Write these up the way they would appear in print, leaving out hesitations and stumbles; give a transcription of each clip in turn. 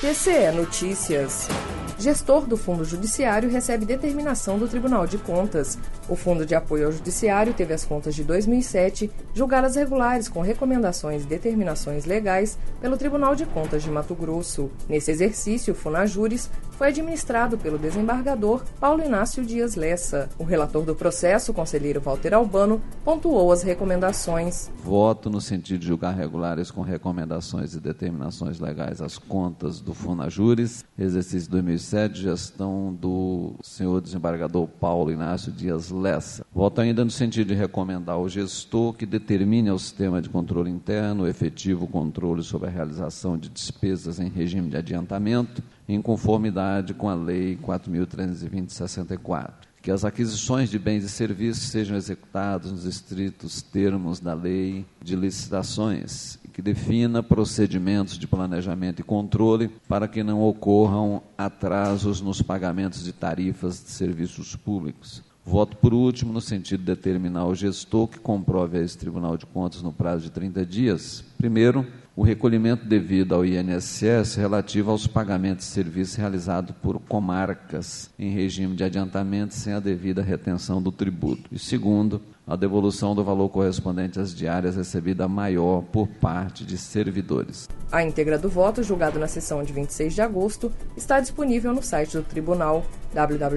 TCE Notícias. Gestor do Fundo Judiciário recebe determinação do Tribunal de Contas. O Fundo de Apoio ao Judiciário teve as contas de 2007 julgadas regulares com recomendações e determinações legais pelo Tribunal de Contas de Mato Grosso. Nesse exercício, o Funajures foi administrado pelo desembargador Paulo Inácio Dias Lessa. O relator do processo, o conselheiro Walter Albano, pontuou as recomendações. Voto no sentido de julgar regulares com recomendações e determinações legais as contas do Funajures, exercício 2007, gestão do senhor desembargador Paulo Inácio Dias Lessa. Voto ainda no sentido de recomendar ao gestor que determine ao sistema de controle interno o efetivo controle sobre a realização de despesas em regime de adiantamento, em conformidade com a Lei 4.320/64. Que as aquisições de bens e serviços sejam executadas nos estritos termos da Lei de Licitações e que defina procedimentos de planejamento e controle para que não ocorram atrasos nos pagamentos de tarifas de serviços públicos. Voto por último no sentido de determinar ao gestor que comprove a esse Tribunal de Contas no prazo de 30 dias, primeiro, o recolhimento devido ao INSS relativo aos pagamentos de serviços realizados por comarcas em regime de adiantamento sem a devida retenção do tributo. E segundo, a devolução do valor correspondente às diárias recebida maior por parte de servidores. A íntegra do voto, julgado na sessão de 26 de agosto, está disponível no site do Tribunal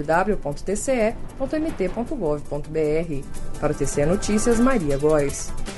www.tce.mt.gov.br. Para o TCE Notícias, Maria Góes.